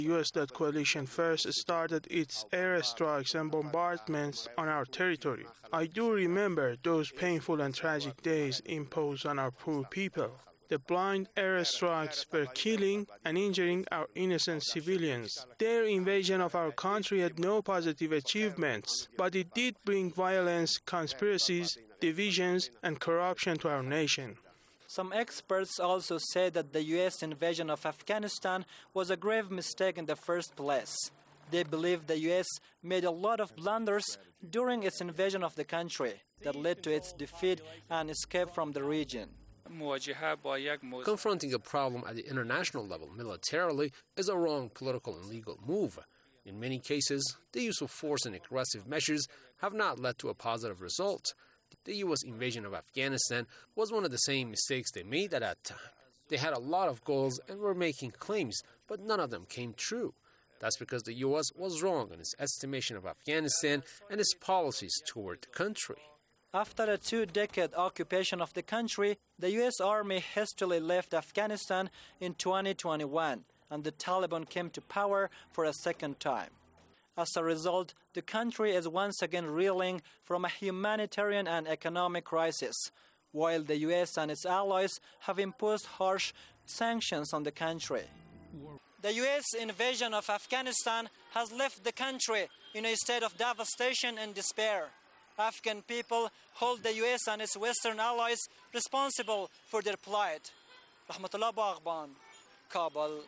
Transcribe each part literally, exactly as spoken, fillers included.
the U S-led coalition first started its airstrikes and bombardments on our territory. I do remember those painful and tragic days imposed on our poor people. The blind airstrikes were killing and injuring our innocent civilians. Their invasion of our country had no positive achievements, but it did bring violence, conspiracies, divisions, and corruption to our nation. Some experts also say that the U S invasion of Afghanistan was a grave mistake in the first place. They believe the U S made a lot of blunders during its invasion of the country that led to its defeat and escape from the region. Confronting a problem at the international level militarily is a wrong political and legal move. In many cases, the use of force and aggressive measures have not led to a positive result. The U S invasion of Afghanistan was one of the same mistakes they made at that time. They had a lot of goals and were making claims, but none of them came true. That's because the U S was wrong in its estimation of Afghanistan and its policies toward the country. After a two-decade occupation of the country, the U S Army hastily left Afghanistan in twenty twenty-one, and the Taliban came to power for a second time. As a result, the country is once again reeling from a humanitarian and economic crisis, while the U S and its allies have imposed harsh sanctions on the country. The U S invasion of Afghanistan has left the country in a state of devastation and despair. Afghan people hold the U S and its Western allies responsible for their plight. Rahmatullah Baghban, Kabul.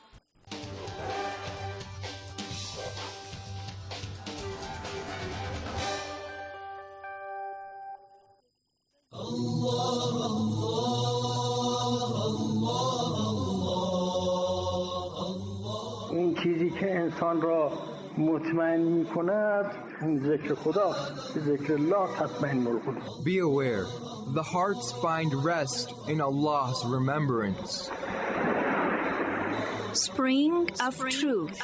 این چیزی که انسان را مطمئن می‌کند ذکر خداست. ذکر الله تطمئن القلوب. Be aware, the hearts find rest in Allah's remembrance. Spring of Truth.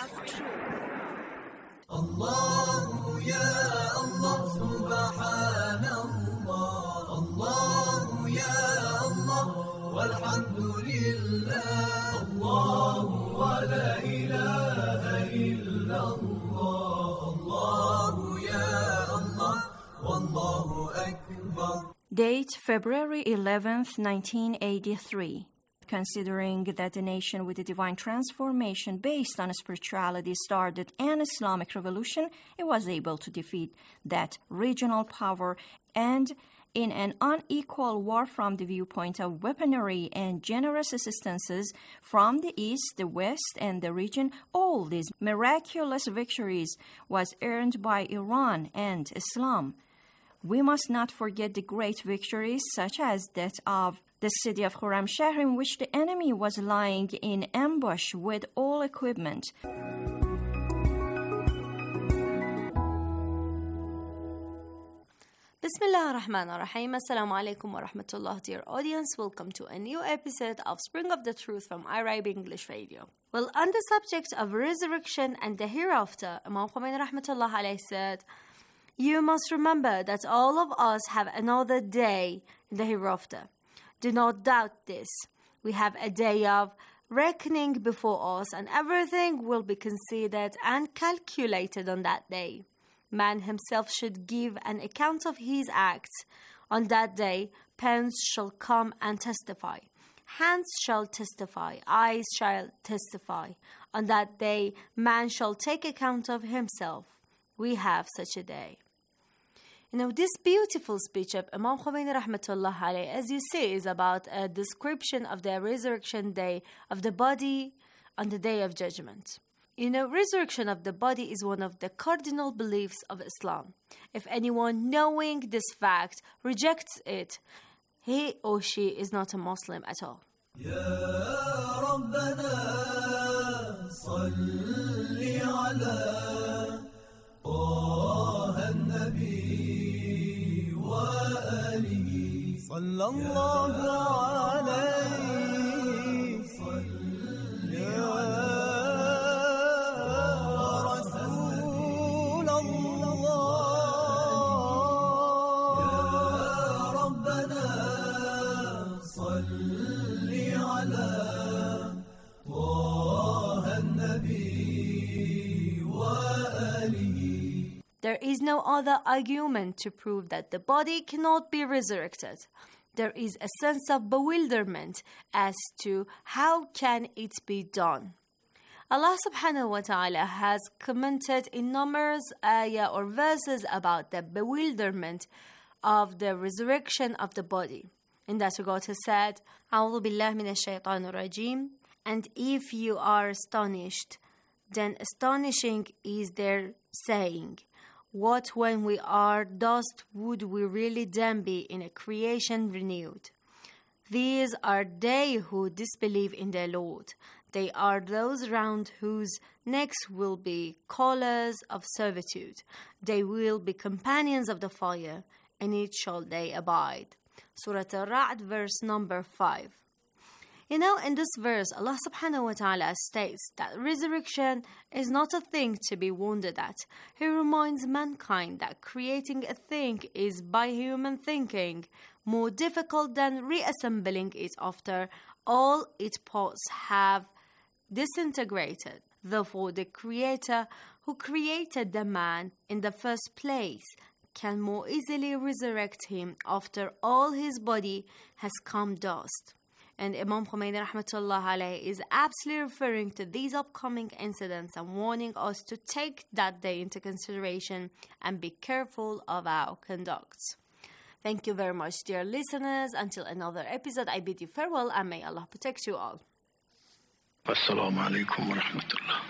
Allah ya Allah subhanallah. Allah ya Allah walhamdulillah. Allah wa la ilaha illallah. Allah ya Allah wallahu akbar. Date February eleventh, nineteen eighty-three. Considering that the nation with a divine transformation based on spirituality started an Islamic revolution, it was able to defeat that regional power, and in an unequal war from the viewpoint of weaponry and generous assistances from the East, the West, and the region, all these miraculous victories was earned by Iran and Islam. We must not forget the great victories such as that of the city of Khurramshahr, in which the enemy was lying in ambush with all equipment. Bismillah ar-Rahman ar-Rahim. Assalamu alaikum wa rahmatullah, dear audience. Welcome to a new episode of Spring of the Truth from Arabic English Radio. Well, on the subject of resurrection and the hereafter, Imam Khomeini rahmatullah alayhi said, "You must remember that all of us have another day in the hereafter. Do not doubt this. We have a day of reckoning before us, and everything will be considered and calculated on that day. Man himself should give an account of his acts. On that day, pens shall come and testify. Hands shall testify. Eyes shall testify. On that day, man shall take account of himself. We have such a day." You know, this beautiful speech of Imam Khomeini rahmatullah alayhi, as you see, is about a description of the resurrection day of the body on the day of judgment. You know, resurrection of the body is one of the cardinal beliefs of Islam. If anyone knowing this fact rejects it, he or she is not a Muslim at all. Ya Rabbana salli ala Taha an-Nabi wa alihi sallallahu alayhi salli ala There is no other argument to prove that the body cannot be resurrected. There is a sense of bewilderment as to how can it be done. Allah subhanahu wa ta'ala has commented in numerous ayah or verses about the bewilderment of the resurrection of the body. In that regard, he said, أعوذ بالله من الشيطان الرجيم, and if you are astonished, then astonishing is their saying, what when we are dust would we really then be in a creation renewed? These are they who disbelieve in their Lord. They are those round whose necks will be collars of servitude. They will be companions of the fire, and it shall they abide. Surah Al-Ra'd, verse number five. You know, in this verse, Allah subhanahu wa ta'ala states that resurrection is not a thing to be wondered at. He reminds mankind that creating a thing is, by human thinking, more difficult than reassembling it after all its parts have disintegrated. Therefore, the Creator who created the man in the first place can more easily resurrect him after all his body has come dust. And Imam Khomeini rahmatullah alayhi is absolutely referring to these upcoming incidents and warning us to take that day into consideration and be careful of our conduct. Thank you very much, dear listeners. Until another episode, I bid you farewell and may Allah protect you all. Assalamu alaikum wa rahmatullah.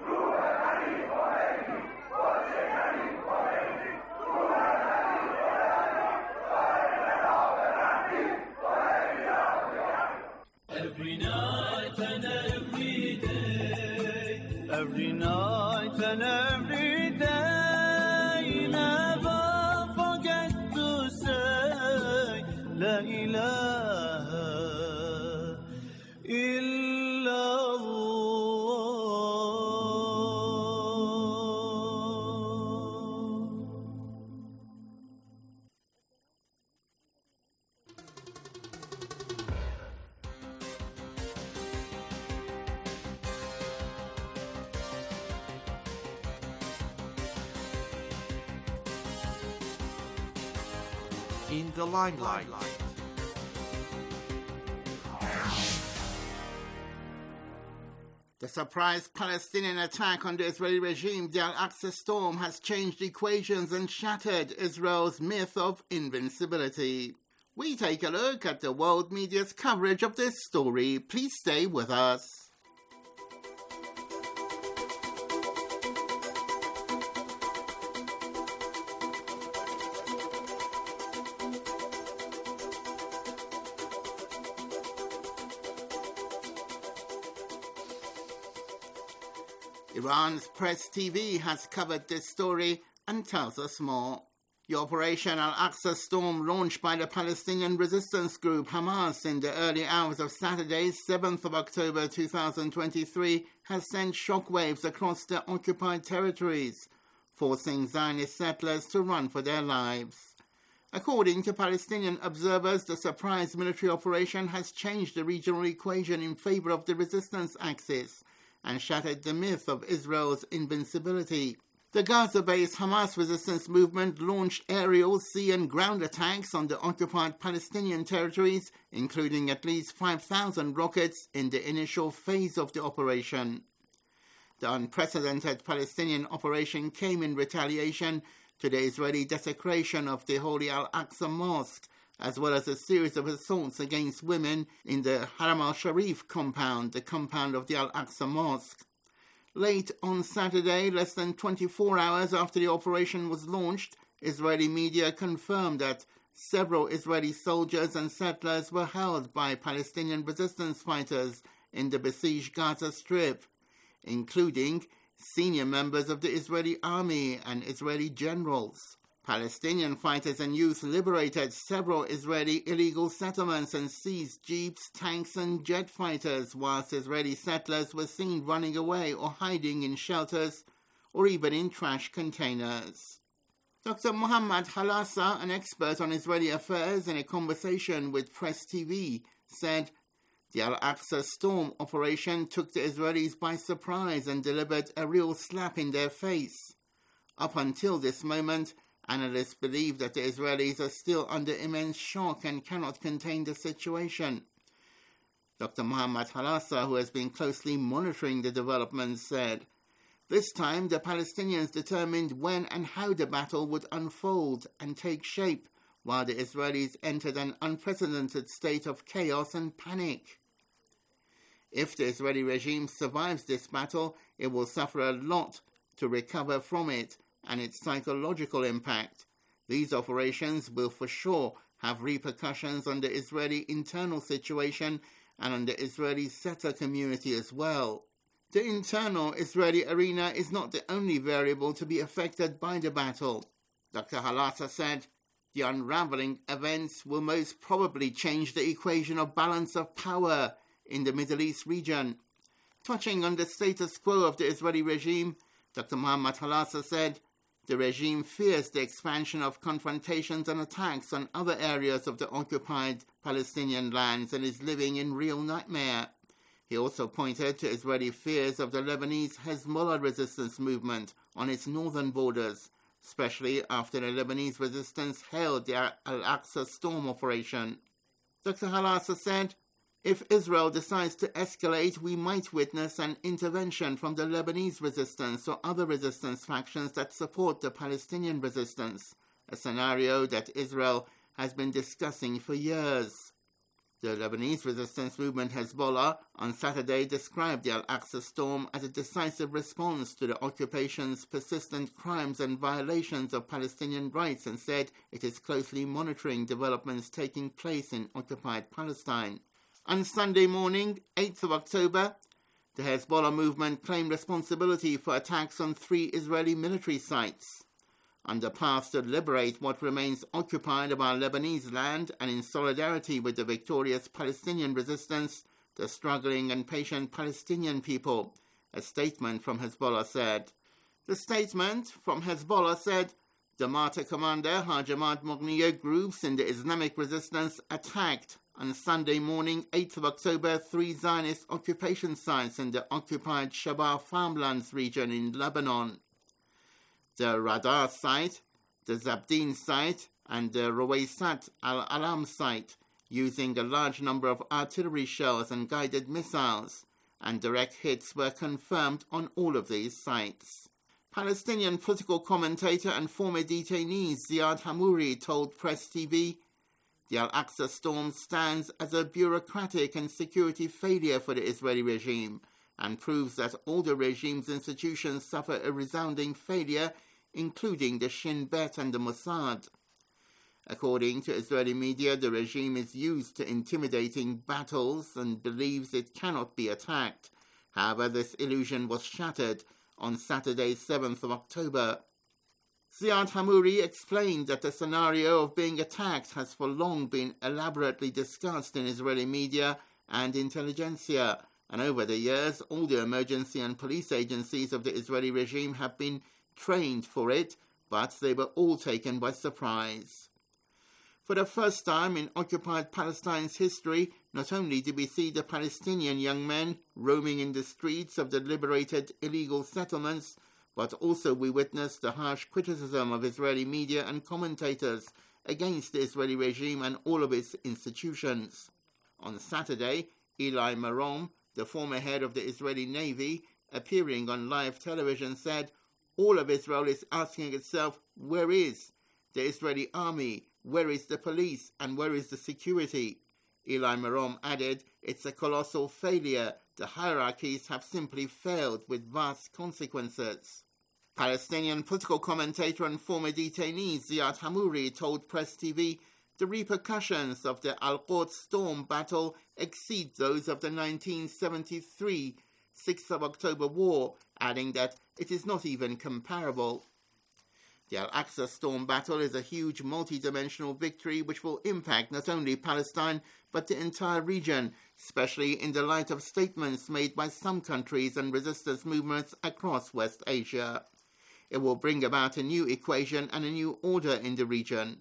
Every night and every day, every night and every day, never forget to say La ilaha illallah. In the limelight. The surprise Palestinian attack on the Israeli regime, the Al-Aqsa Storm, has changed equations and shattered Israel's myth of invincibility. We take a look at the world media's coverage of this story. Please stay with us. Iran's Press T V has covered this story and tells us more. The Operation Al-Aqsa Storm, launched by the Palestinian resistance group Hamas in the early hours of Saturday, seventh of October two thousand twenty-three, has sent shockwaves across the occupied territories, forcing Zionist settlers to run for their lives. According to Palestinian observers, the surprise military operation has changed the regional equation in favor of the resistance axis and shattered the myth of Israel's invincibility. The Gaza-based Hamas resistance movement launched aerial, sea and ground attacks on the occupied Palestinian territories, including at least five thousand rockets in the initial phase of the operation. The unprecedented Palestinian operation came in retaliation to the Israeli desecration of the Holy Al-Aqsa Mosque, as well as a series of assaults against women in the Haram al-Sharif compound, the compound of the Al-Aqsa Mosque. Late on Saturday, less than twenty-four hours after the operation was launched, Israeli media confirmed that several Israeli soldiers and settlers were held by Palestinian resistance fighters in the besieged Gaza Strip, including senior members of the Israeli army and Israeli generals. Palestinian fighters and youth liberated several Israeli illegal settlements and seized jeeps, tanks and jet fighters, whilst Israeli settlers were seen running away or hiding in shelters or even in trash containers. Doctor Muhammad Halasa, an expert on Israeli affairs, in a conversation with Press T V, said the Al-Aqsa Storm operation took the Israelis by surprise and delivered a real slap in their face. Up until this moment, analysts believe that the Israelis are still under immense shock and cannot contain the situation. Doctor Mohammad Halassa, who has been closely monitoring the developments, said, "This time the Palestinians determined when and how the battle would unfold and take shape, while the Israelis entered an unprecedented state of chaos and panic. If the Israeli regime survives this battle, it will suffer a lot to recover from it and its psychological impact. These operations will for sure have repercussions on the Israeli internal situation and on the Israeli settler community as well. The internal Israeli arena is not the only variable to be affected by the battle." Doctor Halassa said, "The unraveling events will most probably change the equation of balance of power in the Middle East region." Touching on the status quo of the Israeli regime, Doctor Mohammad Halassa said, "The regime fears the expansion of confrontations and attacks on other areas of the occupied Palestinian lands and is living in real nightmare." He also pointed to Israeli fears of the Lebanese Hezbollah resistance movement on its northern borders, especially after the Lebanese resistance hailed the Al-Aqsa Storm operation. Doctor Halassa said, "If Israel decides to escalate, we might witness an intervention from the Lebanese resistance or other resistance factions that support the Palestinian resistance, a scenario that Israel has been discussing for years." The Lebanese resistance movement Hezbollah on Saturday described the Al-Aqsa Storm as a decisive response to the occupation's persistent crimes and violations of Palestinian rights and said it is closely monitoring developments taking place in occupied Palestine. On Sunday morning, eighth of October, the Hezbollah movement claimed responsibility for attacks on three Israeli military sites. On the path to liberate what remains occupied of our Lebanese land and in solidarity with the victorious Palestinian resistance, the struggling and patient Palestinian people, a statement from Hezbollah said. The statement from Hezbollah said, "The martyr commander Hajamat Mughniya groups in the Islamic resistance attacked on Sunday morning, eighth of October, three Zionist occupation sites in the occupied Shabaa farmlands region in Lebanon. The Radar site, the Zabdin site, and the Rawaysat al-Alam site, using a large number of artillery shells and guided missiles, and direct hits were confirmed on all of these sites." Palestinian political commentator and former detainee Ziad Hamouri told Press T V, "The Al-Aqsa Storm stands as a bureaucratic and security failure for the Israeli regime and proves that all the regime's institutions suffer a resounding failure, including the Shin Bet and the Mossad." According to Israeli media, the regime is used to intimidating battles and believes it cannot be attacked. However, this illusion was shattered on Saturday, seventh of October. Ziad Hamouri explained that the scenario of being attacked has for long been elaborately discussed in Israeli media and intelligentsia, and over the years, all the emergency and police agencies of the Israeli regime have been trained for it, but they were all taken by surprise. For the first time in occupied Palestine's history, not only did we see the Palestinian young men roaming in the streets of the liberated illegal settlements, but also we witnessed the harsh criticism of Israeli media and commentators against the Israeli regime and all of its institutions. On Saturday, Eli Marom, the former head of the Israeli Navy, appearing on live television, said, "All of Israel is asking itself, where is the Israeli army? Where is the police? And where is the security?" Eli Marom added, "It's a colossal failure. The hierarchies have simply failed with vast consequences." Palestinian political commentator and former detainee Ziad Hamouri told Press T V, "The repercussions of the Al-Quds Storm battle exceed those of the nineteen seventy-three sixth of October war, adding that it is not even comparable. The Al-Aqsa Storm battle is a huge multi-dimensional victory which will impact not only Palestine but the entire region, especially in the light of statements made by some countries and resistance movements across West Asia. It will bring about a new equation and a new order in the region."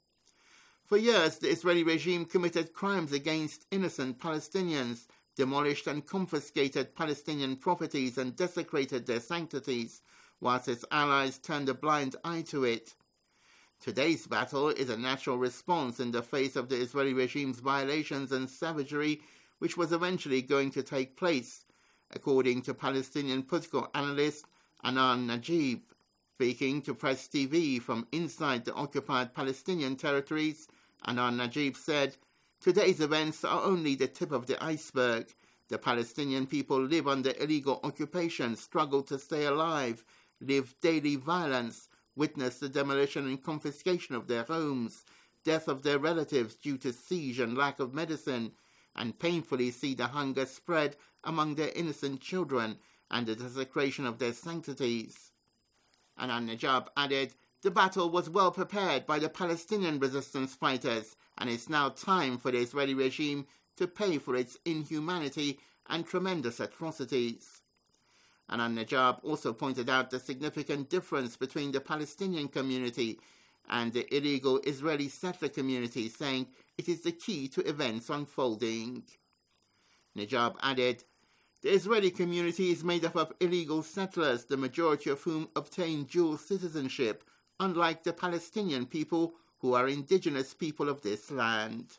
For years, the Israeli regime committed crimes against innocent Palestinians, demolished and confiscated Palestinian properties and desecrated their sanctities, whilst its allies turned a blind eye to it. Today's battle is a natural response in the face of the Israeli regime's violations and savagery, which was eventually going to take place, according to Palestinian political analyst Anan Najib. Speaking to Press T V from inside the occupied Palestinian territories, Anan Najib said, "Today's events are only the tip of the iceberg. The Palestinian people live under illegal occupation, struggle to stay alive, live daily violence, witness the demolition and confiscation of their homes, death of their relatives due to siege and lack of medicine, and painfully see the hunger spread among their innocent children and the desecration of their sanctities." Anan Najib added, "The battle was well prepared by the Palestinian resistance fighters, and it's now time for the Israeli regime to pay for its inhumanity and tremendous atrocities." Anan Najib also pointed out the significant difference between the Palestinian community and the illegal Israeli settler community, saying it is the key to events unfolding. Najib added, "The Israeli community is made up of illegal settlers, the majority of whom obtain dual citizenship, unlike the Palestinian people who are indigenous people of this land."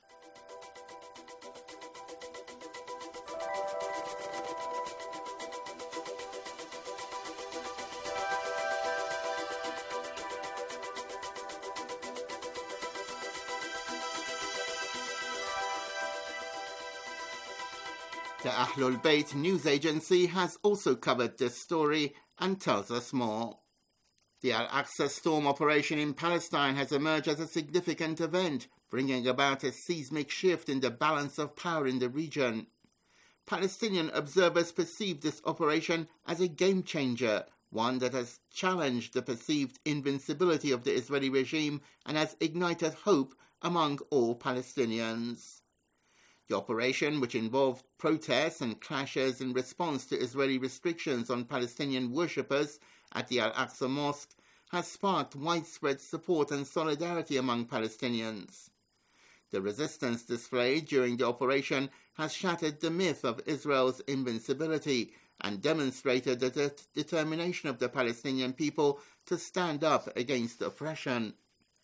The Ahlul Bayt news agency has also covered this story and tells us more. The Al-Aqsa storm operation in Palestine has emerged as a significant event, bringing about a seismic shift in the balance of power in the region. Palestinian observers perceive this operation as a game-changer, one that has challenged the perceived invincibility of the Israeli regime and has ignited hope among all Palestinians. The operation, which involved protests and clashes in response to Israeli restrictions on Palestinian worshippers at the Al-Aqsa Mosque, has sparked widespread support and solidarity among Palestinians. The resistance displayed during the operation has shattered the myth of Israel's invincibility and demonstrated the de- determination of the Palestinian people to stand up against oppression.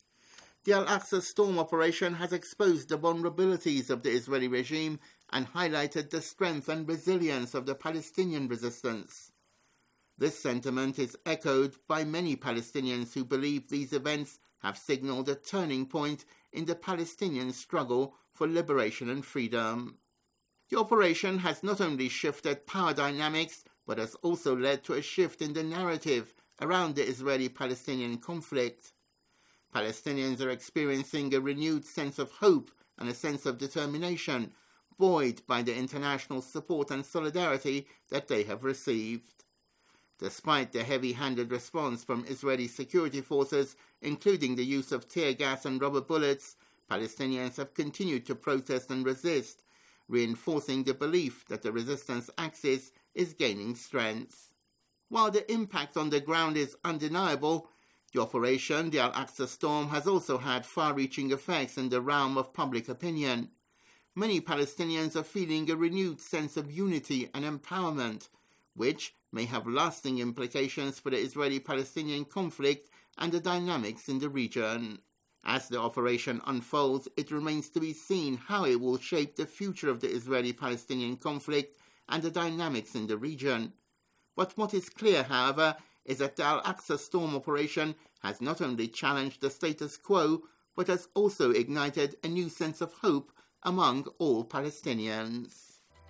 The Al-Aqsa storm operation has exposed the vulnerabilities of the Israeli regime and highlighted the strength and resilience of the Palestinian resistance. This sentiment is echoed by many Palestinians who believe these events have signaled a turning point in the Palestinian struggle for liberation and freedom. The operation has not only shifted power dynamics, but has also led to a shift in the narrative around the Israeli-Palestinian conflict. Palestinians are experiencing a renewed sense of hope and a sense of determination, buoyed by the international support and solidarity that they have received. Despite the heavy-handed response from Israeli security forces, including the use of tear gas and rubber bullets, Palestinians have continued to protest and resist, reinforcing the belief that the resistance axis is gaining strength. While the impact on the ground is undeniable, the operation, the Al-Aqsa storm, has also had far-reaching effects in the realm of public opinion. Many Palestinians are feeling a renewed sense of unity and empowerment, which may have lasting implications for the Israeli-Palestinian conflict and the dynamics in the region. As the operation unfolds, it remains to be seen how it will shape the future of the Israeli-Palestinian conflict and the dynamics in the region. But what is clear, however, is that the Al-Aqsa storm operation has not only challenged the status quo, but has also ignited a new sense of hope among all Palestinians.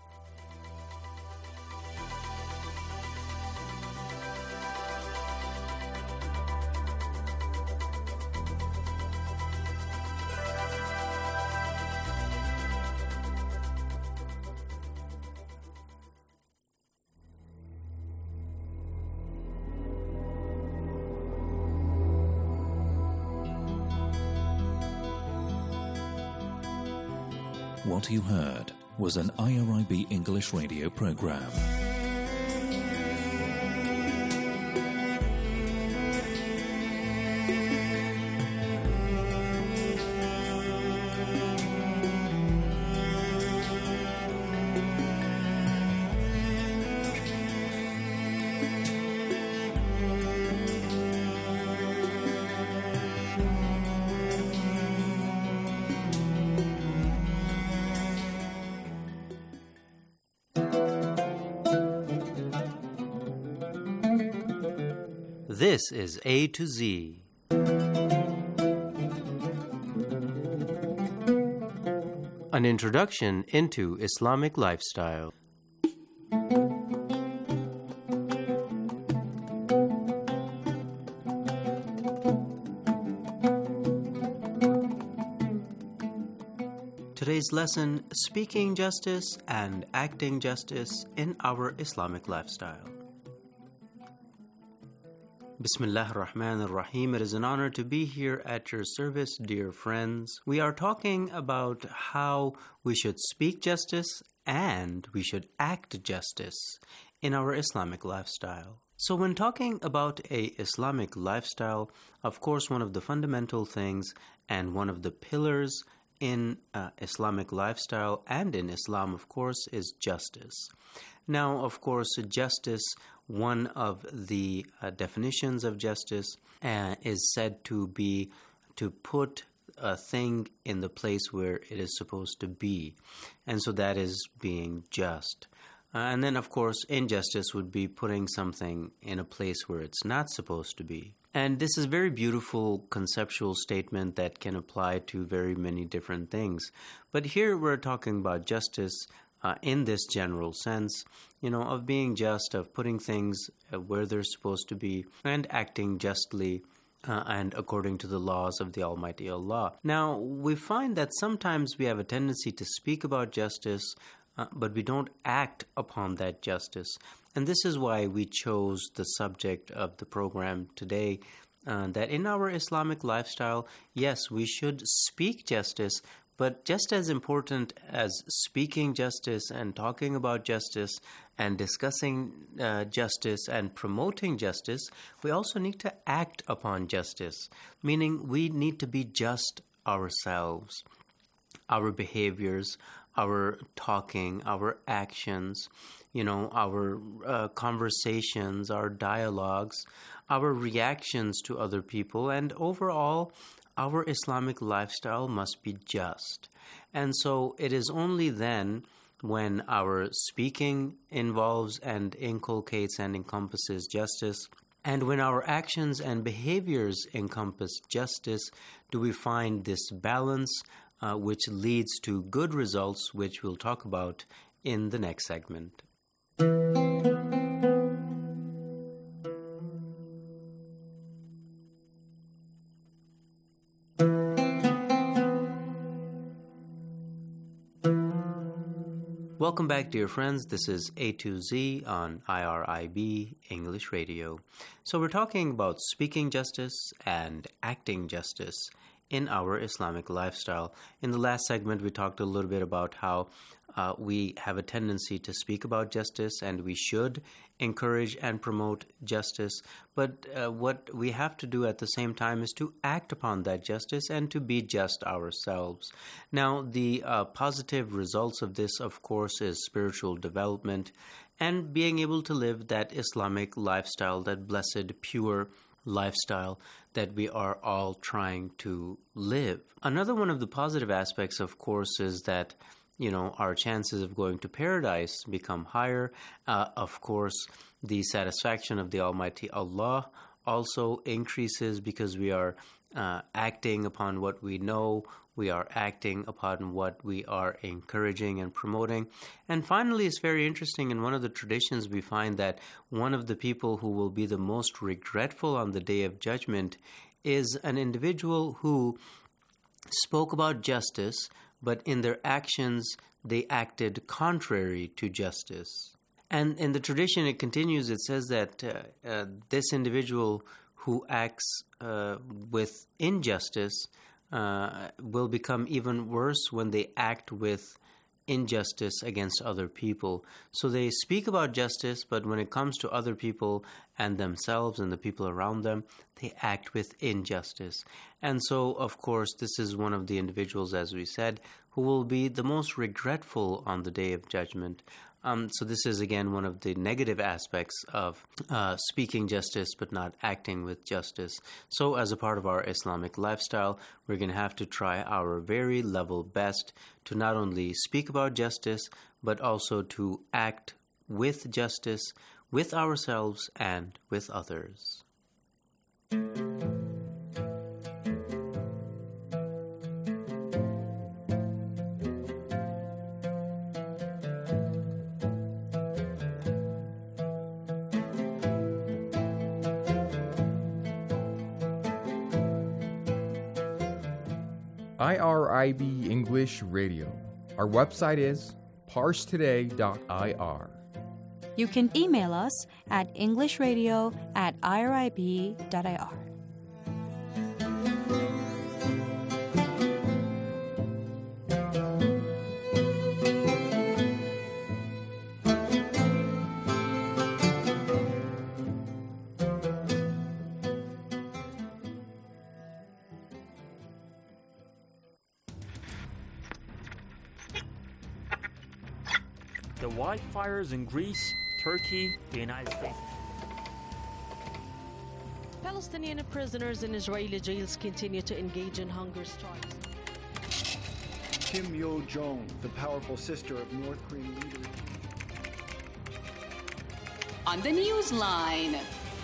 What you heard was an I R I B English radio program. This is A to Z. An introduction into Islamic lifestyle. Today's lesson, Speaking Justice and Acting Justice in Our Islamic Lifestyle. Bismillah ar-Rahman ar-Rahim. It is an honor to be here at your service, dear friends. We are talking about how we should speak justice and we should act justice in our Islamic lifestyle. So when talking about a Islamic lifestyle, of course, one of the fundamental things and one of the pillars in uh, Islamic lifestyle and in Islam, of course, is justice. Now, of course, justice, one of the uh, definitions of justice uh, is said to be to put a thing in the place where it is supposed to be. And so that is being just. Uh, and then, of course, injustice would be putting something in a place where it's not supposed to be. And this is a very beautiful conceptual statement that can apply to very many different things. But here we're talking about justice uh, in this general sense, you know, of being just, of putting things uh, where they're supposed to be, and acting justly uh, and according to the laws of the Almighty Allah. Now, we find that sometimes we have a tendency to speak about justice, uh, but we don't act upon that justice. And this is why we chose the subject of the program today, uh, that in our Islamic lifestyle, yes, we should speak justice, but just as important as speaking justice and talking about justice and discussing uh, justice and promoting justice, we also need to act upon justice, meaning we need to be just ourselves, our behaviors, our talking, our actions, you know, our uh, conversations, our dialogues, our reactions to other people, and overall, our Islamic lifestyle must be just. And so it is only then when our speaking involves and inculcates and encompasses justice, and when our actions and behaviors encompass justice, do we find this balance uh, which leads to good results, which we'll talk about in the next segment. Welcome back, dear friends. This is A to Z on I R I B English Radio. So we're talking about speaking justice and acting justice in our Islamic lifestyle. In the last segment, we talked a little bit about how uh, we have a tendency to speak about justice, and we should encourage and promote justice. But uh, what we have to do at the same time is to act upon that justice and to be just ourselves. Now, the uh, positive results of this, of course, is spiritual development and being able to live that Islamic lifestyle, that blessed, pure lifestyle that we are all trying to live. Another one of the positive aspects, of course, is that, you know, our chances of going to paradise become higher. Uh, of course, the satisfaction of the Almighty Allah also increases because we are uh, acting upon what we know, we are acting upon what we are encouraging and promoting. And finally, it's very interesting, in one of the traditions we find that one of the people who will be the most regretful on the Day of Judgment is an individual who spoke about justice, but in their actions they acted contrary to justice. And in the tradition it continues, it says that uh, uh, this individual who acts uh, with injustice uh, will become even worse when they act with injustice against other people. So they speak about justice, but when it comes to other people and themselves and the people around them, they act with injustice. And so, of course, this is one of the individuals, as we said, who will be the most regretful on the Day of Judgment. Um, so this is, again, one of the negative aspects of uh, speaking justice but not acting with justice. So as a part of our Islamic lifestyle, we're going to have to try our very level best to not only speak about justice, but also to act with justice with ourselves and with others. I R I B English Radio. Our website is parse today dot I R. You can email us at englishradio at I R I B dot I R. The wildfires in Greece, Turkey, the United States. Palestinian prisoners in Israeli jails continue to engage in hunger strikes. Kim Yo-jong, the powerful sister of North Korean leader. On the Newsline.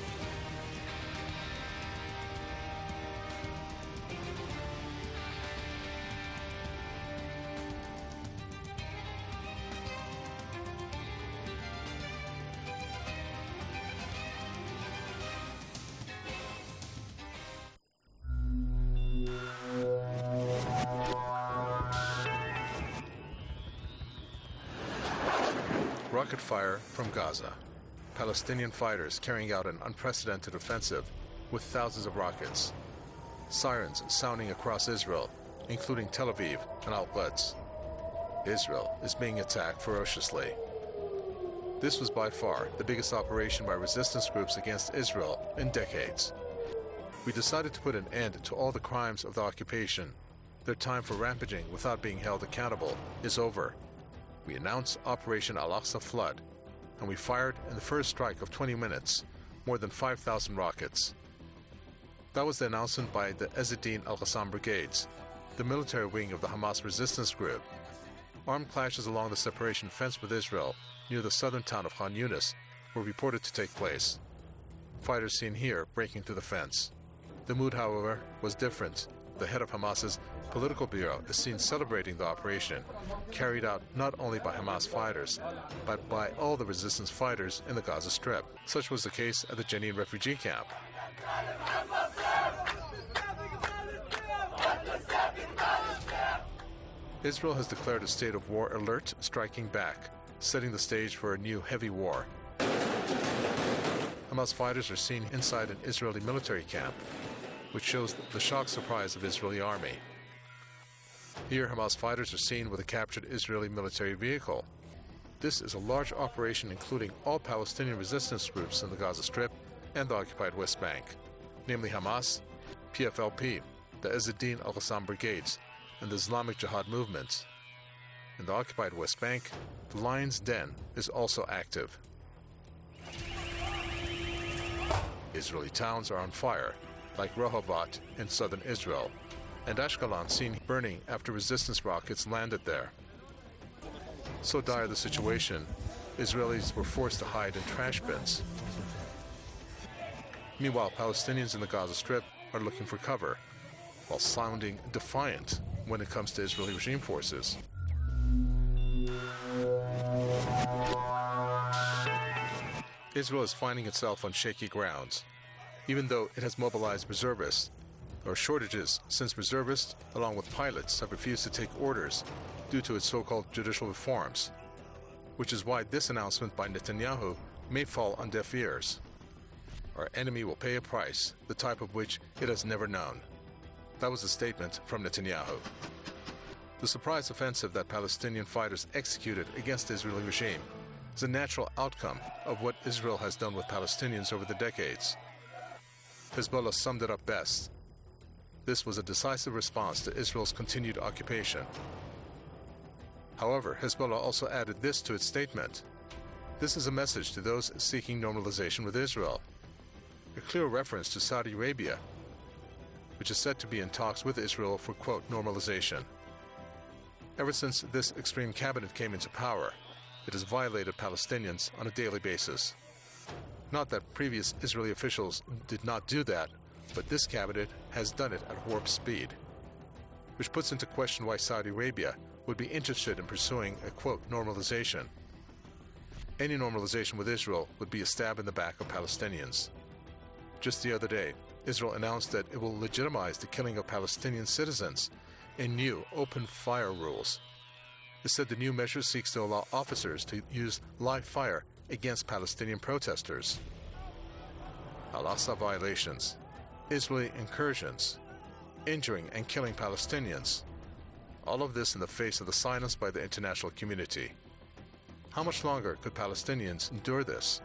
Rocket fire from Gaza. Palestinian fighters carrying out an unprecedented offensive with thousands of rockets. Sirens sounding across Israel, including Tel Aviv and outlets. Israel is being attacked ferociously. This was by far the biggest operation by resistance groups against Israel in decades. We decided to put an end to all the crimes of the occupation. Their time for rampaging without being held accountable is over. We announced Operation Al-Aqsa Flood, and we fired in the first strike of twenty minutes, more than five thousand rockets. That was the announcement by the Ezzeddin al-Qassam Brigades, the military wing of the Hamas resistance group. Armed clashes along the separation fence with Israel, near the southern town of Khan Yunis, were reported to take place. Fighters seen here breaking through the fence. The mood, however, was different. The head of Hamas's political bureau is seen celebrating the operation, carried out not only by Hamas fighters, but by all the resistance fighters in the Gaza Strip. Such was the case at the Jenin refugee camp. Israel has declared a state of war alert, striking back, setting the stage for a new heavy war. Hamas fighters are seen inside an Israeli military camp, which shows the shock surprise of Israeli army. Here, Hamas fighters are seen with a captured Israeli military vehicle. This is a large operation including all Palestinian resistance groups in the Gaza Strip and the occupied West Bank, namely Hamas, P F L P, the Ezzeddin al-Qassam Brigades, and the Islamic Jihad movements. In the occupied West Bank, the Lion's Den is also active. Israeli towns are on fire, like Rehovot in southern Israel, and Ashkelon seen burning after resistance rockets landed there. So dire the situation, Israelis were forced to hide in trash bins. Meanwhile, Palestinians in the Gaza Strip are looking for cover, while sounding defiant when it comes to Israeli regime forces. Israel is finding itself on shaky grounds. Even though it has mobilized reservists, there are shortages since reservists, along with pilots, have refused to take orders due to its so-called judicial reforms, which is why this announcement by Netanyahu may fall on deaf ears. Our enemy will pay a price, the type of which it has never known. That was a statement from Netanyahu. The surprise offensive that Palestinian fighters executed against the Israeli regime is a natural outcome of what Israel has done with Palestinians over the decades. Hezbollah summed it up best. This was a decisive response to Israel's continued occupation. However, Hezbollah also added this to its statement. This is a message to those seeking normalization with Israel, a clear reference to Saudi Arabia, which is said to be in talks with Israel for, quote, normalization. Ever since this extreme cabinet came into power, it has violated Palestinians on a daily basis. Not that previous Israeli officials did not do that, But this cabinet has done it at warp speed, which puts into question why Saudi Arabia would be interested in pursuing a, quote, normalization. Any normalization with Israel would be a stab in the back of Palestinians. Just the other day, Israel announced that it will legitimize the killing of Palestinian citizens in new open-fire rules. It said the new measure seeks to allow officers to use live fire against Palestinian protesters. Al-Aqsa violations, Israeli incursions, injuring and killing Palestinians. All of this in the face of the silence by the international community. How much longer could Palestinians endure this?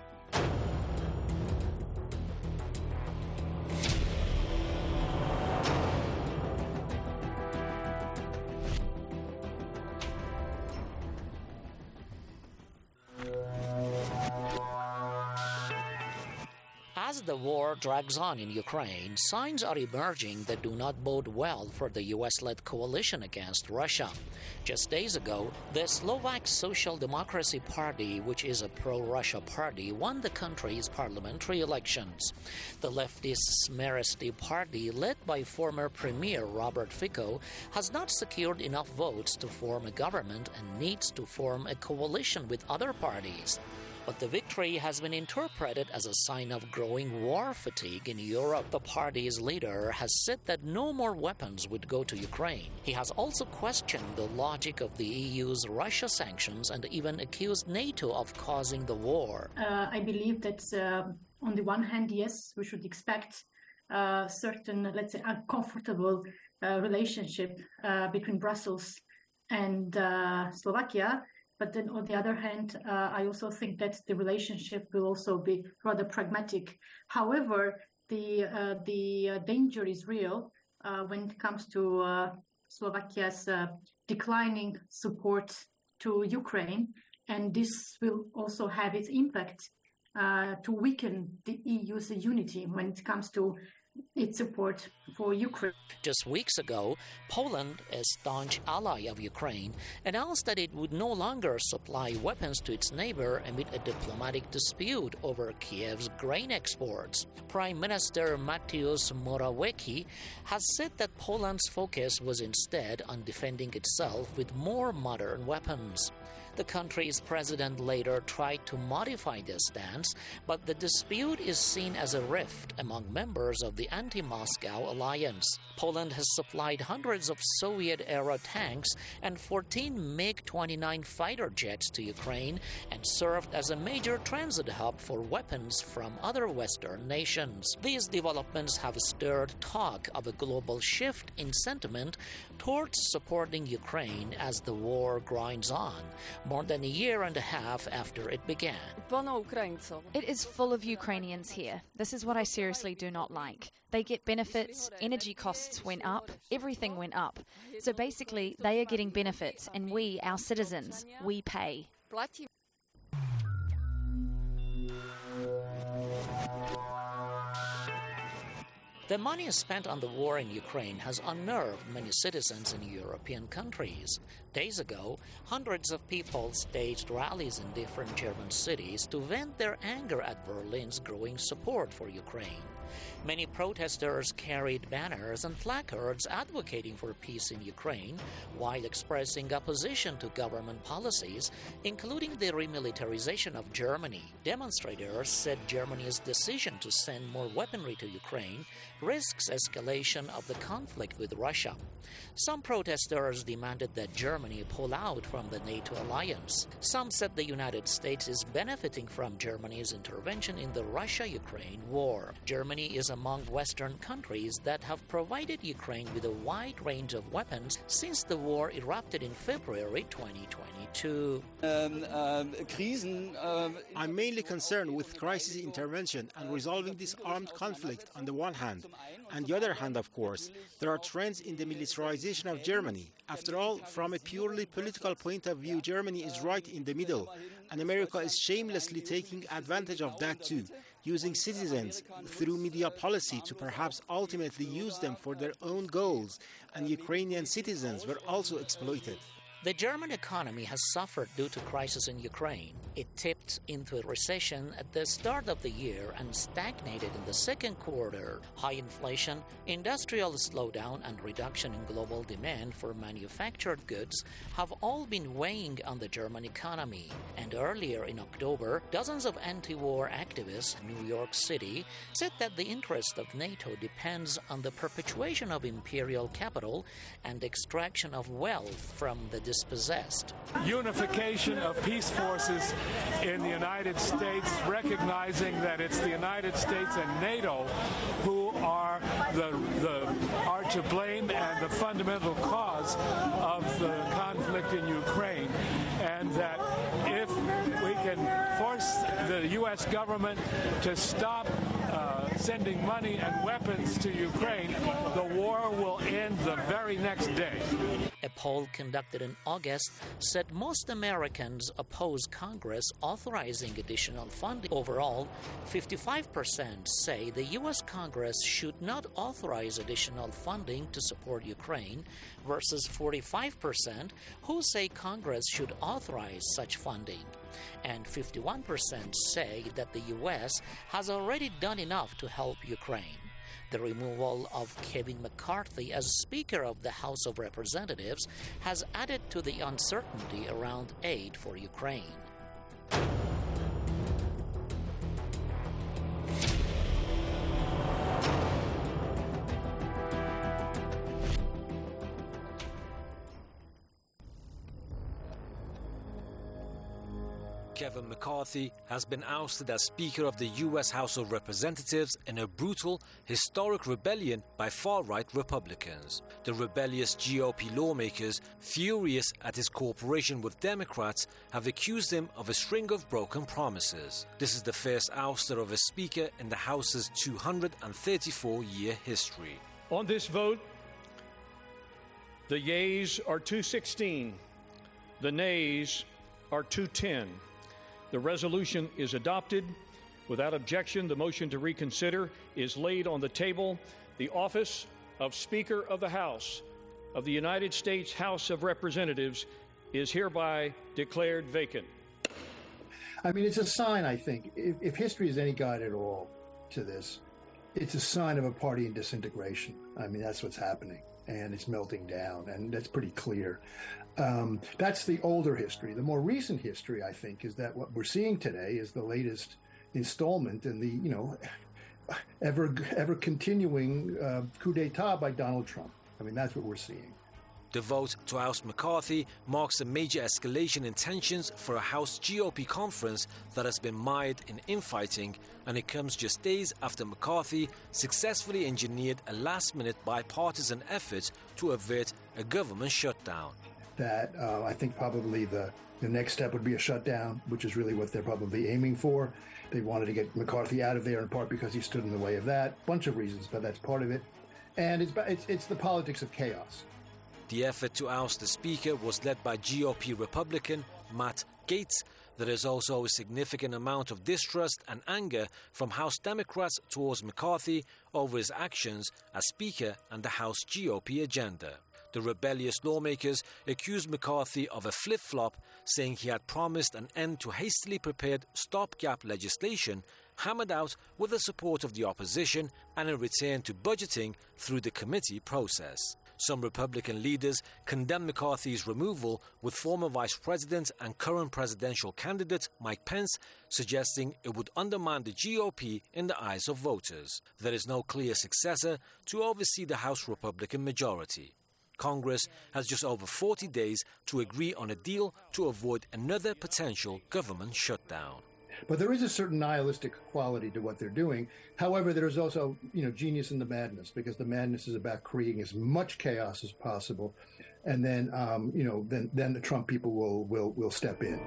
As the war drags on in Ukraine, signs are emerging that do not bode well for the U S-led coalition against Russia. Just days ago, the Slovak Social Democracy Party, which is a pro-Russia party, won the country's parliamentary elections. The leftist Smeresty party, led by former Premier Robert Fico, has not secured enough votes to form a government and needs to form a coalition with other parties. But the victory has been interpreted as a sign of growing war fatigue in Europe. The party's leader has said that no more weapons would go to Ukraine. He has also questioned the logic of the E U's Russia sanctions and even accused NATO of causing the war. Uh, I believe that uh, on the one hand, yes, we should expect uh, certain, let's say, uncomfortable uh, relationship uh, between Brussels and uh, Slovakia. But then on the other hand, uh, I also think that the relationship will also be rather pragmatic. However, the uh, the uh, danger is real uh, when it comes to uh, Slovakia's uh, declining support to Ukraine. And this will also have its impact uh, to weaken the E U's unity when it comes to its support for Ukraine. Just weeks ago, Poland, a staunch ally of Ukraine, announced that it would no longer supply weapons to its neighbor amid a diplomatic dispute over Kiev's grain exports. Prime Minister Mateusz Morawiecki has said that Poland's focus was instead on defending itself with more modern weapons. The country's president later tried to modify this stance, but the dispute is seen as a rift among members of the anti-Moscow alliance. Poland has supplied hundreds of Soviet-era tanks and fourteen MiG twenty-nine fighter jets to Ukraine and served as a major transit hub for weapons from other Western nations. These developments have stirred talk of a global shift in sentiment towards supporting Ukraine as the war grinds on, more than a year and a half after it began. It is full of Ukrainians here. This is what I seriously do not like. They get benefits, energy costs went up, everything went up. So basically, they are getting benefits, and we, our citizens, we pay. The money spent on the war in Ukraine has unnerved many citizens in European countries. Days ago, hundreds of people staged rallies in different German cities to vent their anger at Berlin's growing support for Ukraine. Many protesters carried banners and placards advocating for peace in Ukraine while expressing opposition to government policies, including the remilitarization of Germany. Demonstrators said Germany's decision to send more weaponry to Ukraine risks escalation of the conflict with Russia. Some protesters demanded that Germany pull out from the NATO alliance. Some said the United States is benefiting from Germany's intervention in the Russia-Ukraine war. Germany is among Western countries that have provided Ukraine with a wide range of weapons since the war erupted in February twenty twenty-two. Um, um, krisen, um, I'm mainly concerned with crisis intervention and resolving this armed conflict on the one hand. On the other hand, of course, there are trends in the militarization of Germany. After all, from a purely political point of view, Germany is right in the middle, and America is shamelessly taking advantage of that too, using citizens through media policy to perhaps ultimately use them for their own goals, and Ukrainian citizens were also exploited. The German economy has suffered due to crisis in Ukraine. It tipped into a recession at the start of the year and stagnated in the second quarter. High inflation, industrial slowdown, and reduction in global demand for manufactured goods have all been weighing on the German economy. And earlier in October, dozens of anti-war activists in New York City said that the interest of NATO depends on the perpetuation of imperial capital and extraction of wealth from the dispossessed. Unification of peace forces in the United States, recognizing that it's the United States and NATO who are the, the are to blame and the fundamental cause of the conflict in Ukraine, and that if we can force the U S government to stop uh, sending money and weapons to Ukraine, the war will end the very next day. A poll conducted in August said most Americans oppose Congress authorizing additional funding. Overall, fifty-five percent say the U S Congress should not authorize additional funding to support Ukraine, versus forty-five percent who say Congress should authorize such funding. And fifty-one percent say that the U S has already done enough to help Ukraine. The removal of Kevin McCarthy as Speaker of the House of Representatives has added to the uncertainty around aid for Ukraine. Kevin McCarthy has been ousted as Speaker of the U S House of Representatives in a brutal, historic rebellion by far-right Republicans. The rebellious G O P lawmakers, furious at his cooperation with Democrats, have accused him of a string of broken promises. This is the first ouster of a Speaker in the House's two hundred thirty-four year history. On this vote, the yeas are two sixteen, the nays are two ten. The resolution is adopted. Without objection, the motion to reconsider is laid on the table. The office of Speaker of the House of the United States House of Representatives is hereby declared vacant. I mean, it's a sign, I think, if, if history is any guide at all to this, it's a sign of a party in disintegration. I mean, that's what's happening, and it's melting down, and that's pretty clear. Um, that's the older history. The more recent history, I think, is that what we're seeing today is the latest installment in the, you know, ever ever continuing uh, coup d'etat by Donald Trump. I mean, that's what we're seeing. The vote to oust McCarthy marks a major escalation in tensions for a House G O P conference that has been mired in infighting, and it comes just days after McCarthy successfully engineered a last-minute bipartisan effort to avert a government shutdown. That uh, I think probably the, the next step would be a shutdown, which is really what they're probably aiming for. They wanted to get McCarthy out of there in part because he stood in the way of that. Bunch of reasons, but that's part of it. And it's it's, it's the politics of chaos. The effort to oust the Speaker was led by G O P Republican Matt Gaetz. There is also a significant amount of distrust and anger from House Democrats towards McCarthy over his actions as Speaker and the House G O P agenda. The rebellious lawmakers accused McCarthy of a flip-flop, saying he had promised an end to hastily prepared stopgap legislation hammered out with the support of the opposition and a return to budgeting through the committee process. Some Republican leaders condemned McCarthy's removal, with former Vice President and current presidential candidate Mike Pence suggesting it would undermine the G O P in the eyes of voters. There is no clear successor to oversee the House Republican majority. Congress has just over forty days to agree on a deal to avoid another potential government shutdown. But there is a certain nihilistic quality to what they're doing. However, there is also, you know, genius in the madness, because the madness is about creating as much chaos as possible, and then, um, you know, then then the Trump people will will will step in.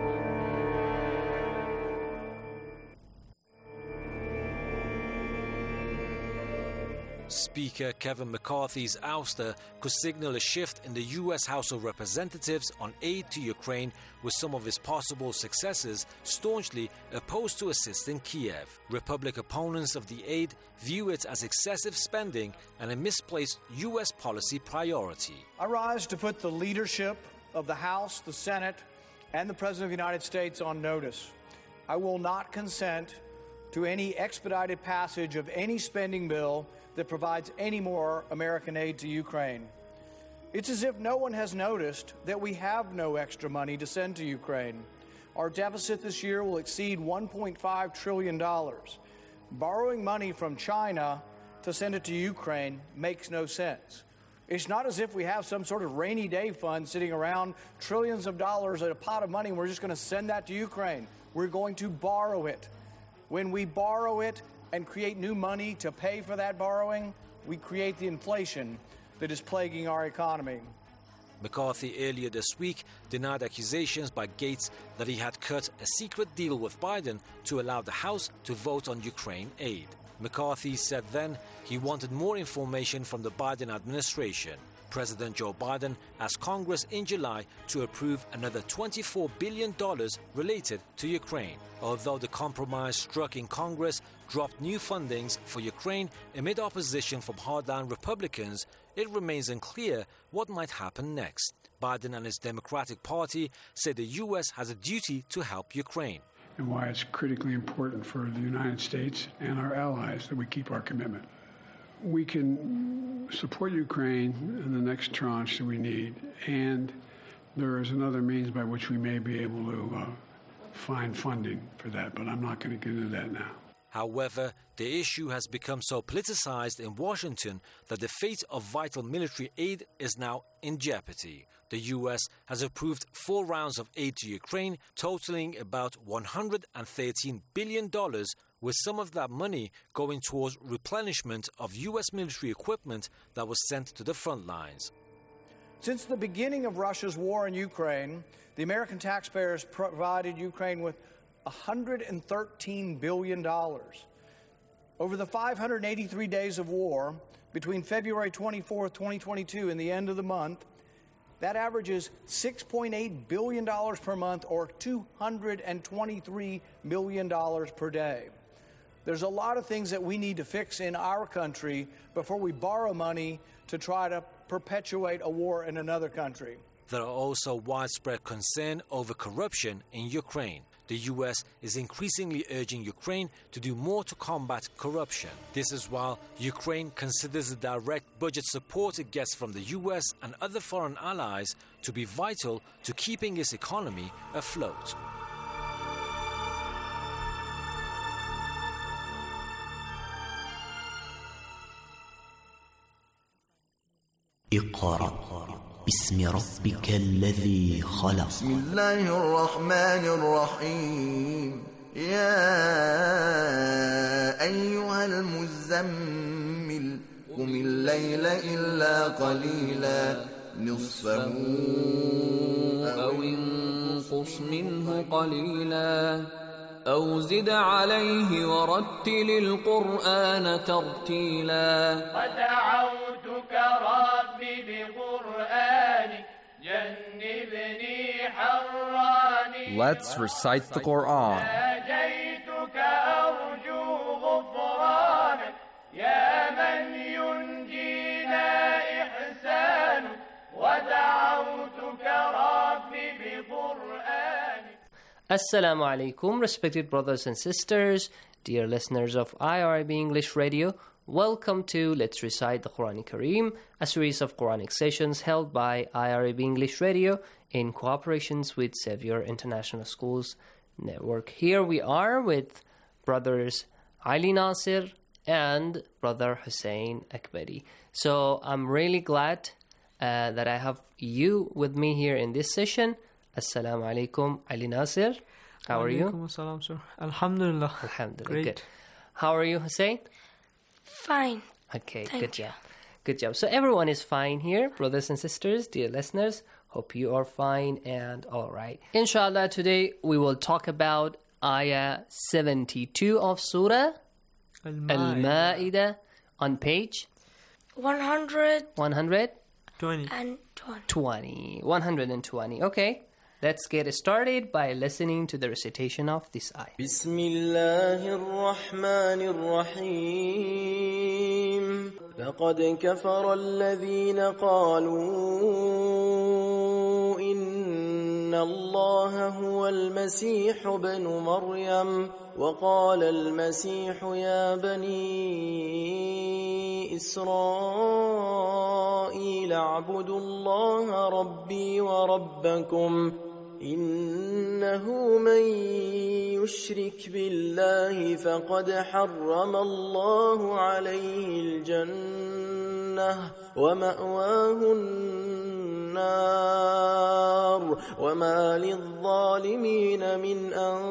Speaker Kevin McCarthy's ouster could signal a shift in the U S House of Representatives on aid to Ukraine, with some of his possible successors staunchly opposed to assisting Kiev. Republican opponents of the aid view it as excessive spending and a misplaced U S policy priority. I rise to put the leadership of the House, the Senate, and the President of the United States on notice. I will not consent to any expedited passage of any spending bill that provides any more American aid to Ukraine. It's as if no one has noticed that we have no extra money to send to Ukraine. Our deficit this year will exceed one point five trillion dollars. Borrowing money from China to send it to Ukraine makes no sense. It's not as if we have some sort of rainy day fund sitting around, trillions of dollars in a pot of money, and we're just going to send that to Ukraine. We're going to borrow it. When we borrow it and create new money to pay for that borrowing, we create the inflation that is plaguing our economy. McCarthy earlier this week denied accusations by Gates that he had cut a secret deal with Biden to allow the House to vote on Ukraine aid. McCarthy said then he wanted more information from the Biden administration. President Joe Biden asked Congress in July to approve another twenty-four billion dollars related to Ukraine. Although the compromise struck in Congress dropped new fundings for Ukraine amid opposition from hardline Republicans, it remains unclear what might happen next. Biden and his Democratic Party say the U S has a duty to help Ukraine. And why it's critically important for the United States and our allies that we keep our commitment. We can support Ukraine in the next tranche that we need, and there is another means by which we may be able to uh, find funding for that, but I'm not going to get into that now. However, the issue has become so politicized in Washington that the fate of vital military aid is now in jeopardy. The U S has approved four rounds of aid to Ukraine, totaling about one hundred thirteen billion dollars, with some of that money going towards replenishment of U S military equipment that was sent to the front lines. Since the beginning of Russia's war in Ukraine, the American taxpayers provided Ukraine with one hundred thirteen billion dollars. Over the five hundred eighty-three days of war, between February twenty-fourth, twenty twenty-two and the end of the month, that averages six point eight billion dollars per month, or two hundred twenty-three million dollars per day. There's a lot of things that we need to fix in our country before we borrow money to try to perpetuate a war in another country. There are also widespread concern over corruption in Ukraine. The U S is increasingly urging Ukraine to do more to combat corruption. This is while Ukraine considers the direct budget support it gets from the U S and other foreign allies to be vital to keeping its economy afloat. اقرأ باسم ربك الذي خلق. بسم الله الرحمن الرحيم. يا أيها المزمل قم الليل إلا قليلا نصفه أو انقص منه قليلا أو زد عليه ورتل القرآن ترتيلا. ودعوتك ربي بقرآنك جنبني حراني. Let's recite the Quran. ناجيتك أرجو غفرانك يا من ينجينا إحسانك. ودعوتك ربي بقرآنك. Assalamu alaikum, respected brothers and sisters, dear listeners of I R I B English Radio. Welcome to Let's Recite the Quran Kareem, a series of Quranic sessions held by I R I B English Radio in cooperations with Xavier International Schools Network. Here we are with brothers Ali Nasir and brother Hussein Akbari. So I'm really glad uh, that I have you with me here in this session. Assalamu alaikum, Ali Nasir. How are you? Alaikum assalam, sir. Alhamdulillah. Alhamdulillah. Great. Good. How are you, Hussein? Fine. Okay, Thank good you. job. Good job. So everyone is fine here, brothers and sisters, dear listeners. Hope you are fine and all right. Inshallah, today we will talk about Ayah seventy-two of Surah Al-Ma'idah on page one hundred one hundred twenty. and twenty. twenty. one hundred twenty. Okay. Let's get started by listening to the recitation of this ayah. بسم الله الرحمن الرحيم. لقد كفر الذين قالوا إن إن الله هو المسيح ابن مريم وقال المسيح يا بني إسرائيل اعبدوا الله ربي وربكم إنه من يشرك بالله فقد حرم الله عليه الجنة ومأواه النار وما للظالمين من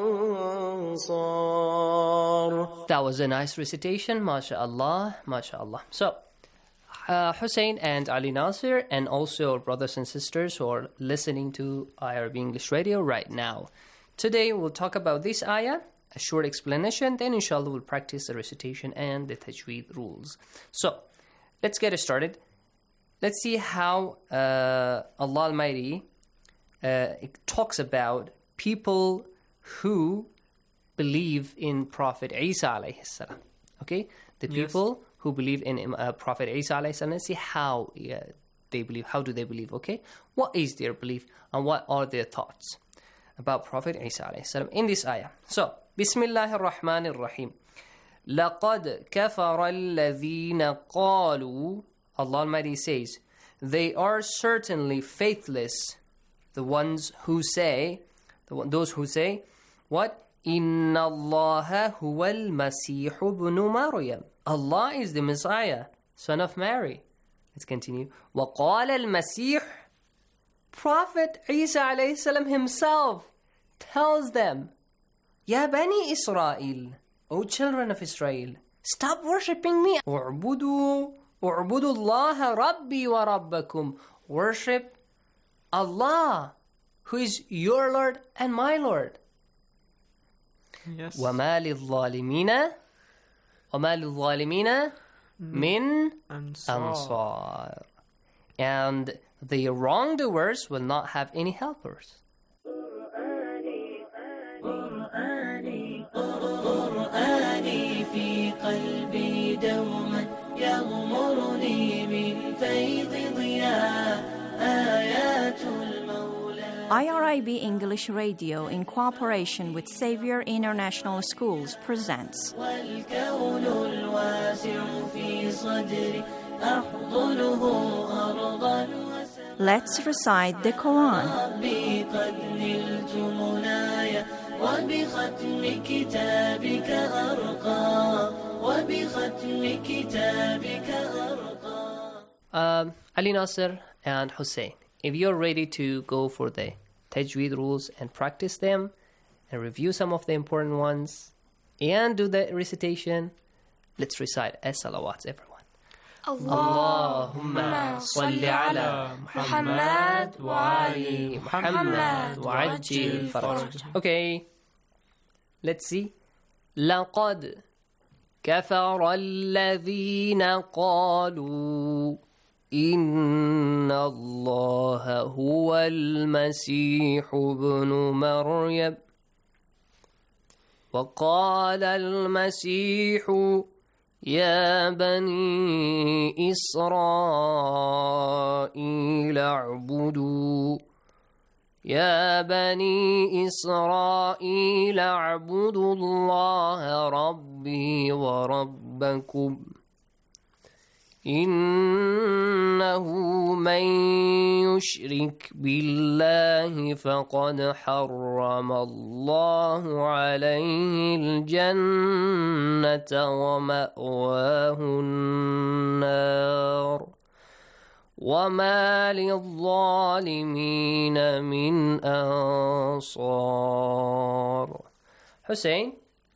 أنصار. That was a nice recitation, mashallah, mashallah. So, uh, Hussein and Ali Nasir, and also brothers and sisters who are listening to I R B English Radio right now. Today we'll talk about this ayah, a short explanation, then inshallah we'll practice the recitation and the tajweed rules. So, let's get started. Let's see how uh, Allah Almighty uh, talks about people who believe in Prophet Isa alayhi salam. Okay? The people yes. who believe in uh, Prophet Isa alayhi salam. Let's see how uh, they believe. How do they believe? Okay? What is their belief and what are their thoughts about Prophet Isa alayhi salam in this ayah? So, Bismillahir Rahmanir Rahim. لَقَدْ كَفَرَ الَّذِينَ قَالُوا Allah Almighty says, they are certainly faithless, the ones who say, the one, those who say, what? إِنَّ اللَّهَ هُوَ الْمَسِيحُ ابْنُ مَرْيَمَ. Allah is the Messiah, son of Mary. Let's continue. وَقَالَ الْمَسِيحُ. Prophet Isa alayhi salam himself tells them, يَا بَنِي إِسْرَائِيل, O children of Israel, stop worshipping me. اعبدوا اعبدوا الله ربي وربكم. Worship Allah, who is your Lord and my Lord. Yes. وما للظالمين وما للظالمين من أنصار. And the wrongdoers will not have any helpers. في قلبي دوما يغمرني من فيض ضياء آيات المولى. I R I B English Radio, in cooperation with Xavier International Schools, presents والكون الواسع في صدري أحضنه أرضا. Let's recite the Quran. ربي قد نلت منايا وبختم كتابك أرقى وبختم كتابك أرقى. Um, Ali Nasir and Hussein, if you're ready to go for the tajweed rules and practice them and review some of the important ones and do the recitation, let's recite as salawats, everyone. اللهم صل على محمد وعلي محمد وعجل فرجه. Okay, let's see. لقد كفر الذين قالوا إن الله هو المسيح ابن مريم وقال المسيح يا بني إسرائيل اعبدوا يا بني إسرائيل اعبدوا الله ربي وربكم إنه من يشرك بالله فقد حرم الله عليه الجنة ومأواه النار وما للظالمين من أنصار. Hussein,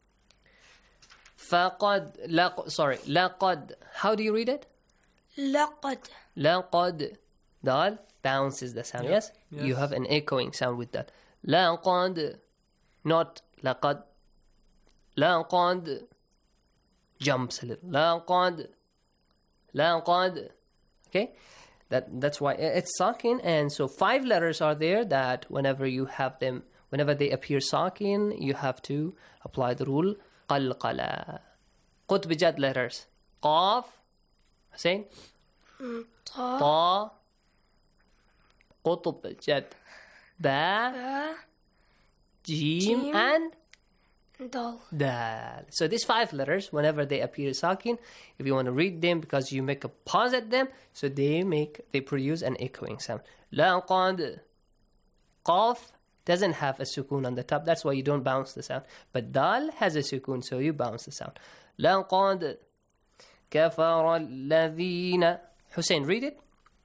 فقد لق, sorry لقد, how do you read it? لقد. لقد. Dal bounces the sound. Yeah. Yes? Yes. You have an echoing sound with that. لقد. Not لقد. لقد. Jumps a little. لقد. لقد. Okay? That that's why it's sakin, and so five letters are there that whenever you have them, whenever they appear sakin, you have to apply the rule qalqala. Qut bijad letters. Qaf. Hussein? Ta. Ta. Qutb jad. Ba, Ba, Jim, Jim, and Dal. Dal. So these five letters, whenever they appear sakin, if you want to read them because you make a pause at them, so they make they produce an echoing sound. Laqad. Qaf doesn't have a sukun on the top, that's why you don't bounce the sound. But Dal has a sukun, so you bounce the sound. Laqad kafara alladhina. Hussein, read it.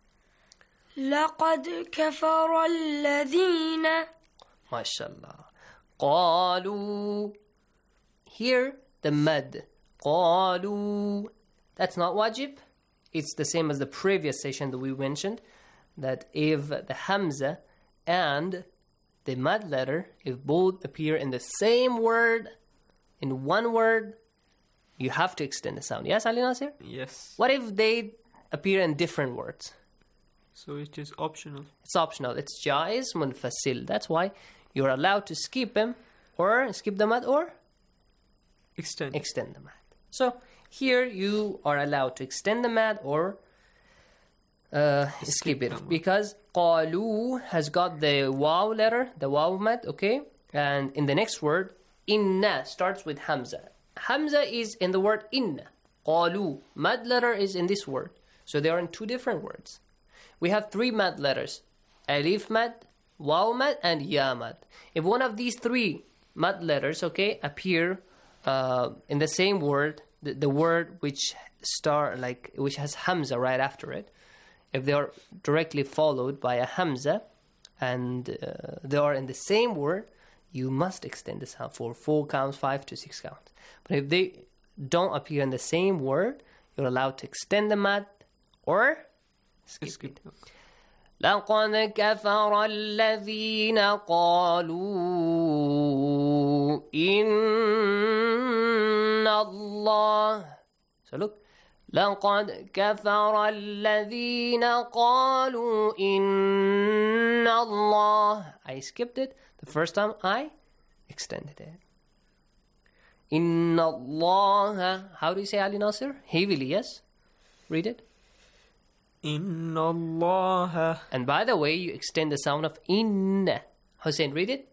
لقد كفر الذين MashaAllah. قالوا. Here, the mad. قالوا. That's not wajib. It's the same as the previous session that we mentioned, that if the hamza and the mad letter, if both appear in the same word, in one word, you have to extend the sound. Yes, Ali Nasir? Yes. What if they appear in different words? So it is optional. It's optional. It's jaiz munfasil. That's why you're allowed to skip them, or skip the mad, or extend extend the mad. So here you are allowed to extend the mad or uh, skip, skip it, because qalu has got the waw letter, the waw mad, okay? And in the next word, inna starts with hamza. Hamza is in the word inna. Qalu, mad letter is in this word. So they are in two different words. We have three mad letters: alif mad, waw mad, and ya mad. If one of these three mad letters, okay, appear uh, in the same word, the, the word which start like which has hamza right after it, if they are directly followed by a hamza, and uh, they are in the same word, you must extend the sound for four counts, five to six counts. But if they don't appear in the same word, you're allowed to extend the mad or skip, skip. it. لقد كفر الذين قالوا إن الله. So look. لقد كفر الذين قالوا إن الله. I skipped it. The first time I extended it. إن الله. How do you say Ali Nasir? Heavily, yes? Read it. Inna Allah. And by the way, you extend the sound of inna. Hussein, read it.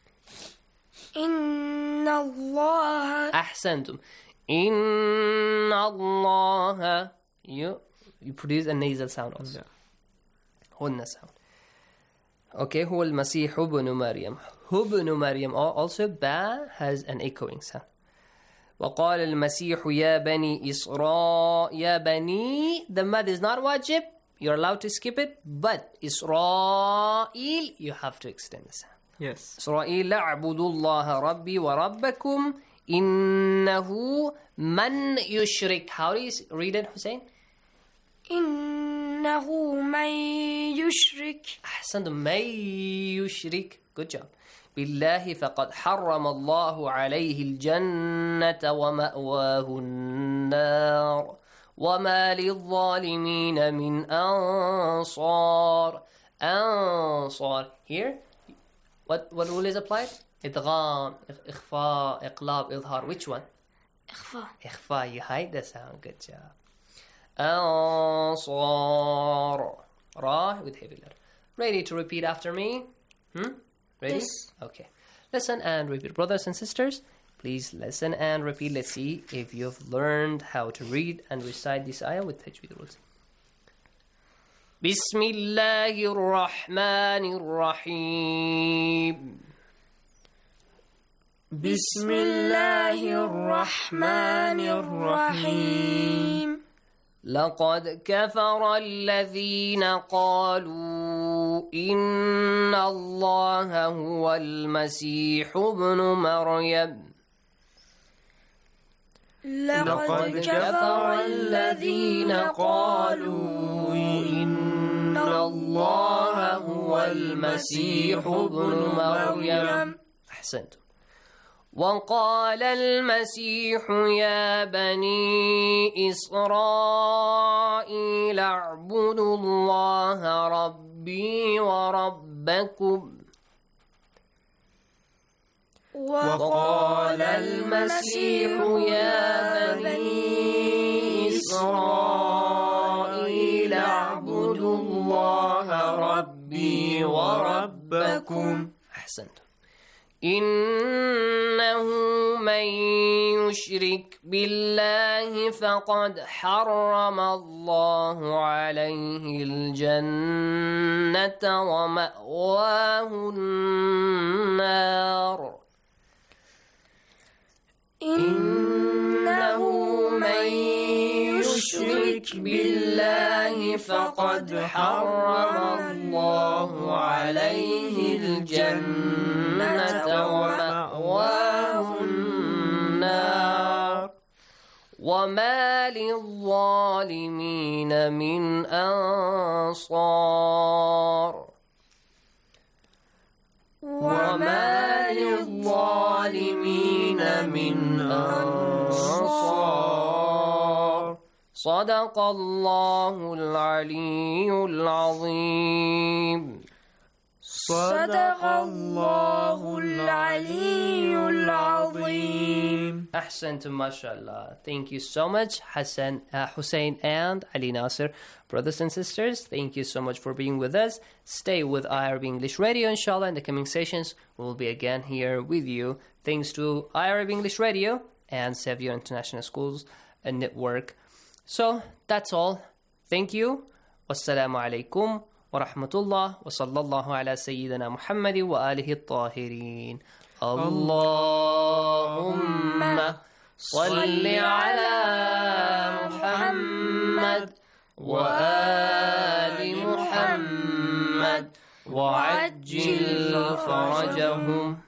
Inna Allah. Ahsantum. Inna Allah. You, you produce a nasal sound also. Hunna sound. Okay, هو المسيح ابن مريم. ابن مريم also ba has an echoing sound. وقال المسيح يا بني إسرائيل. يا بني, the mad is not wajib. You're allowed to skip it. But إسرائيل, you have to extend the sound. Yes. إسرائيل اعبدوا الله ربي وربكم إنه من يشرك. How do you read it, Hussein? إنه من يشرك. أحسنتم. من يشرك. Good job. بالله فقد حرم الله عليه الجنة ومأواه النار وما للظالمين من أنصار. أنصار. Here, what what rule is applied? إدغام, إخفاء, إقلاب, إظهار. Which one? إخفاء. إخفاء. You hide the sound. Good job. أنصار. Ra with heavy letter. Ready to repeat after me? Hmm? Ready? Yes. Okay. Listen and repeat. Brothers and sisters, please listen and repeat. Let's see if you've learned how to read and recite this ayah with tajweed rules. Bismillahir Rahmanir Rahim. Bismillahir Rahmanir Rahim. لقد كفر الذين قالوا إن الله هو المسيح ابن مريم. لقد كفر الذين قالوا إن الله هو المسيح ابن مريم. أحسنتم. وقال المسيح يا بني إسرائيل اعبدوا الله ربي وربكم. وقال المسيح يا بني إسرائيل اعبدوا الله ربي وربكم ربكم. أحسنت. إنه من يشرك بالله فقد حرم الله عليه الجنة ومأواه النار. إنه من يشرك بالله فقد حرم الله عليه الجنة ومأواه النار وما للظالمين من أنصار. وما للظالمين من أنصار. صدق الله العلي العظيم. صدق الله العلي العظيم. Ahsantum, mashallah. Thank you so much, Hassan, uh, Hussein and Ali Nasser. Brothers and sisters, thank you so much for being with us. Stay with I R B English Radio, inshallah. In the coming sessions, we'll be again here with you. Thanks to I R B English Radio and Xavier International Schools and Network. So, that's all. Thank you. Wassalamu alaikum. ورحمة الله وصلى الله على سيدنا محمد وآله الطاهرين. اللهم صل على محمد وآل محمد وعجل فرجهم.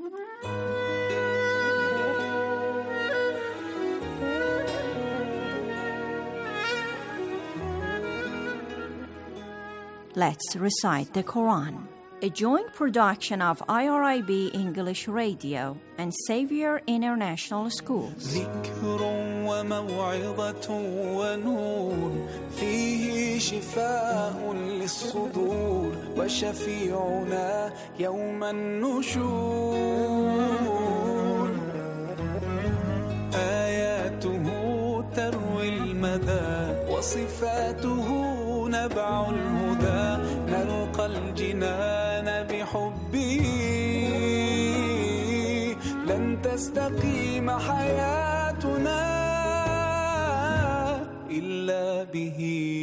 Let's recite the Quran, a joint production of I R I B English Radio and Xavier International Schools. ذكر وموعظة ونور فيه شفاء للصدور وشفيعنا يوم النشور آياته تروي المدى وصفاته نبع الهدى نلقى الجنان بحبه لن تستقيم حياتنا إلا به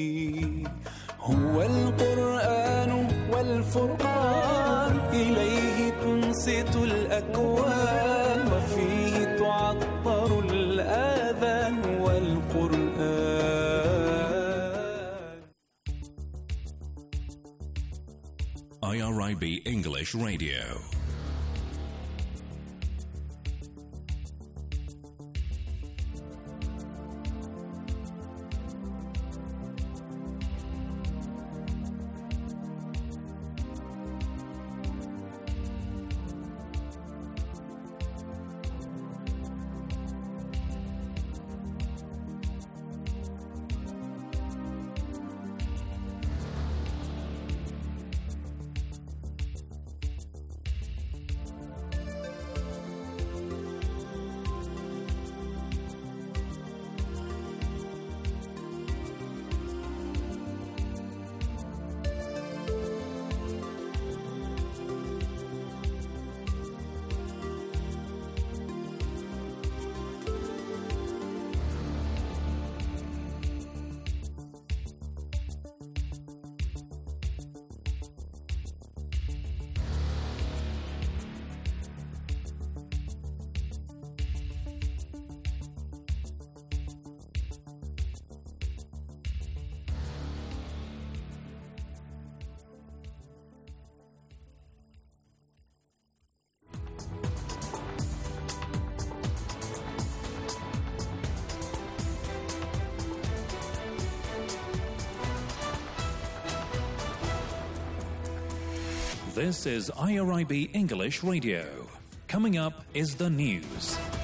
هو القرآن والفرقان إليه تنصت الأكوان وفيه تعطر الآذان والقرآن. I R I B English Radio. This is I R I B English Radio. Coming up is the news.